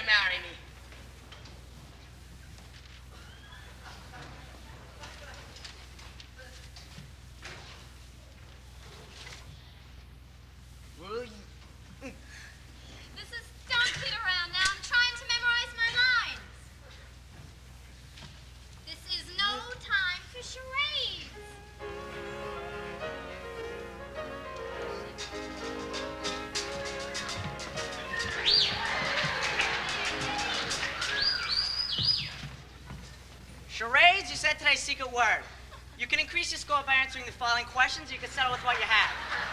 marry me? Will you? Don't kid around now. I'm trying to memorize my lines. This is no time for charades. Charades? You said today's secret word. You can increase your score by answering the following questions. You can settle with what you have.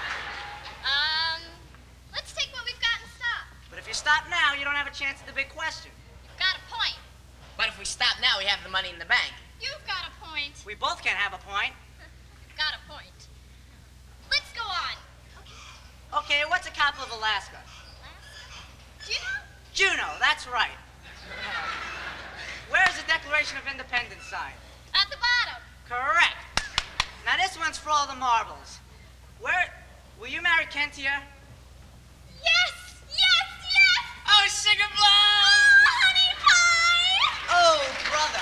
Let's take what we've got and stop. But if you stop now, you don't have a chance at the big question. You've got a point. But if we stop now, we have the money in the bank. You've got a point. We both can't have a point. You've got a point. Let's go on. Okay, what's the capital of Alaska? Juneau? Juneau, that's right. Where's the Declaration of Independence sign? At the bottom. Correct. Now this one's for all the marbles. Will you marry Kentia? Yes! Yes! Yes! Oh, sugar blow! Oh, honey pie! Oh, brother.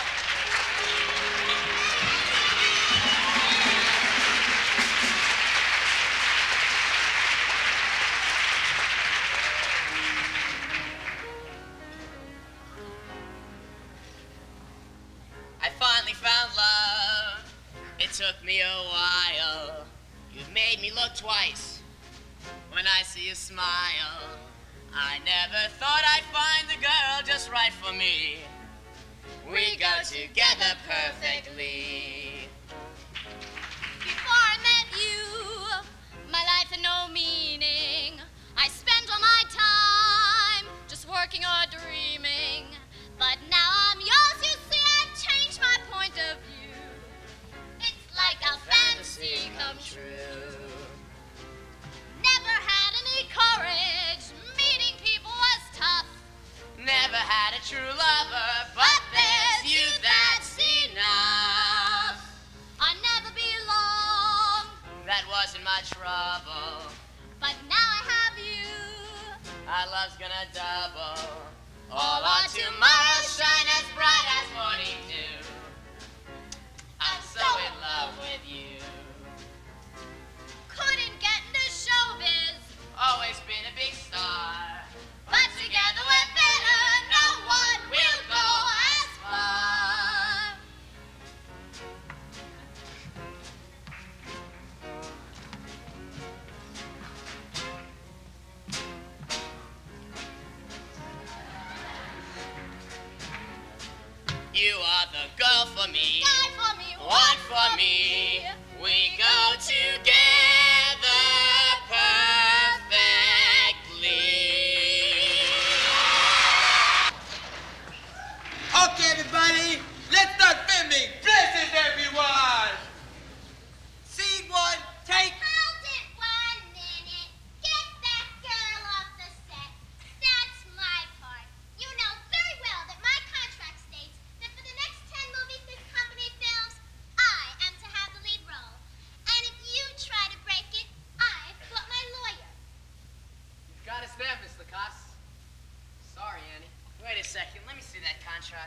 I finally found love. It took me a while. You've made me look twice when I see you smile. I never thought I'd find a girl just right for me. We go together perfectly. Before I met you, my life had no meaning. I spent all my time just working or dreaming. But now I'm yours, you see, I've changed my point of view. It's like a fantasy come true. Never had any courage, meeting people was tough. Never had a true lover, but there's you, that's enough. I'll never be long, That wasn't my trouble. but now I have you. Our love's gonna double. All our tomorrows shine as bright as morning dew. I'm so in love with you. Couldn't get into showbiz, Always been a big star. but together we're better. No one will go as far. You are the girl for me. Die for me, One for me. We go together perfectly. Okay, everybody, let's start filming. Blessings, everyone. Scene one, take. Hold it 1 minute. Get that girl off the set. That's my part. You know very well that my contract states that for the next 10 movies this company films, I am to have the lead role. And if you try to break it, I've got my lawyer. You've got us there, Miss Lacoste. Sorry, Annie. Wait a second. Let me see that contract.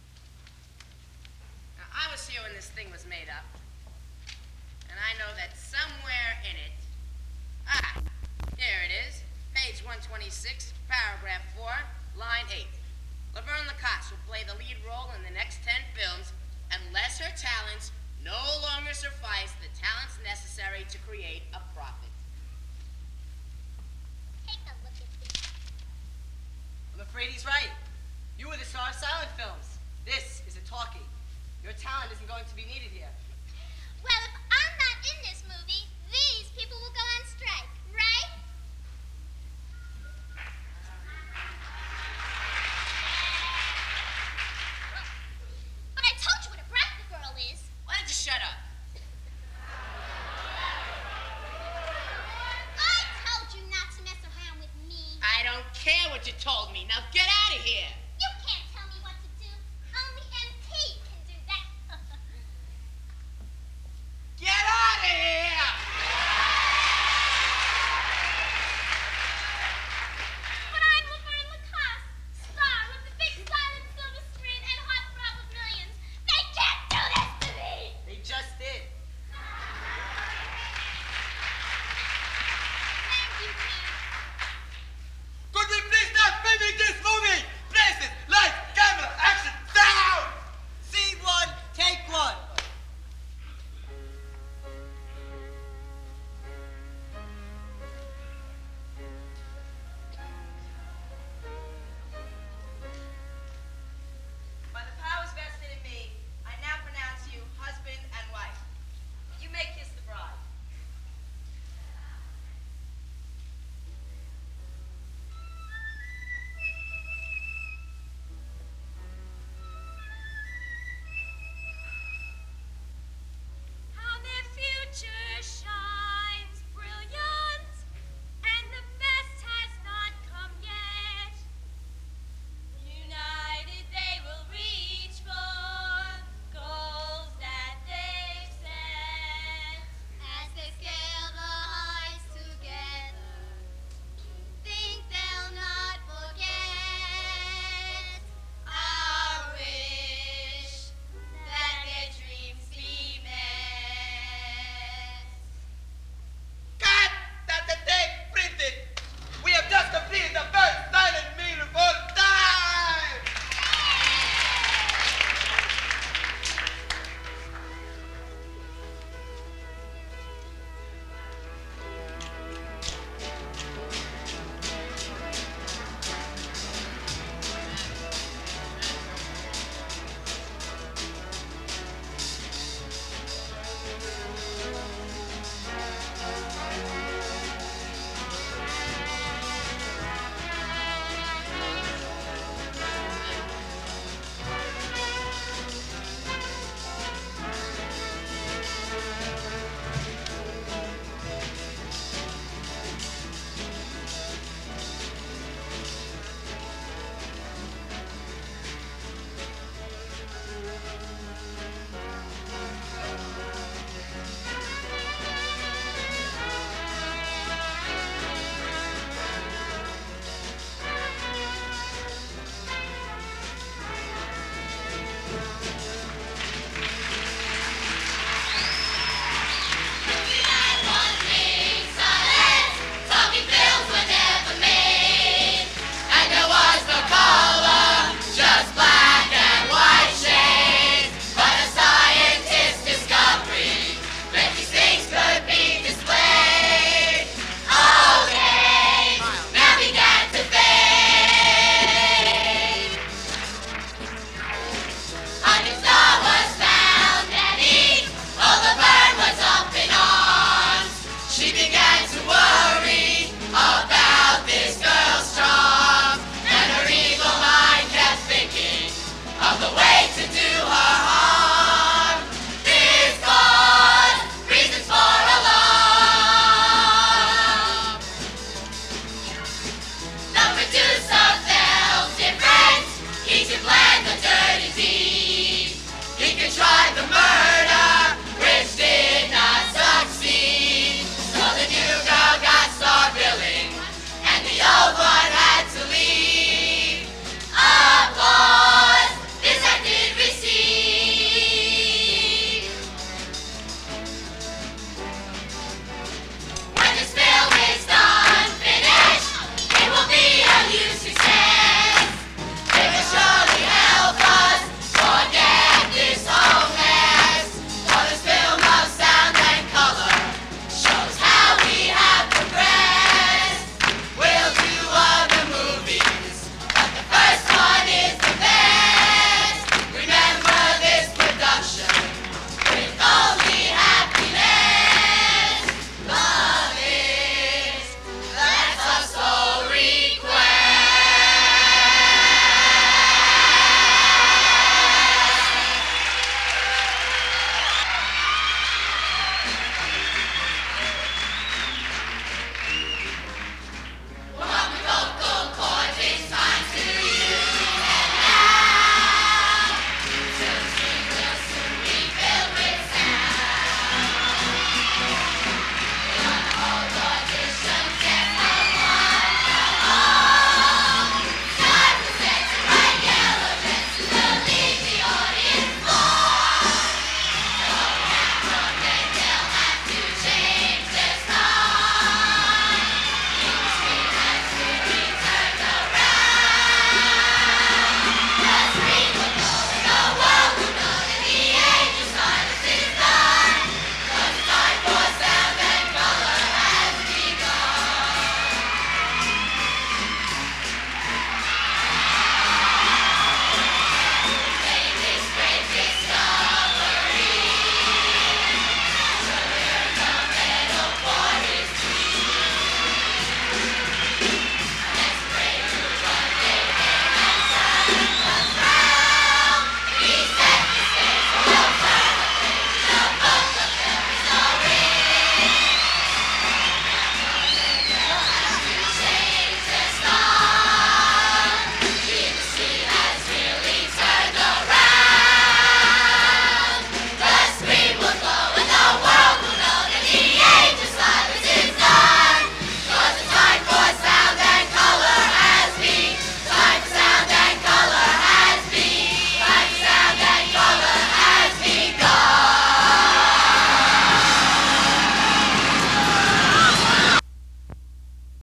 Now, I was here when this thing was made up. And I know that somewhere in it... here it is. Page 126, paragraph 4, line 8. Laverne Lacoste will play the lead role in the next 10 films unless her talents no longer suffice the talents necessary to create a profit. Take a look at this. I'm afraid he's right. You were the star of silent films. This is a talkie. Your talent isn't going to be needed here. Well, if I'm not in this movie, these people will go on strike, right? But I told you what a brat the girl is. Why don't you shut up? I told you not to mess around with me. I don't care what you told me. Now get out of here.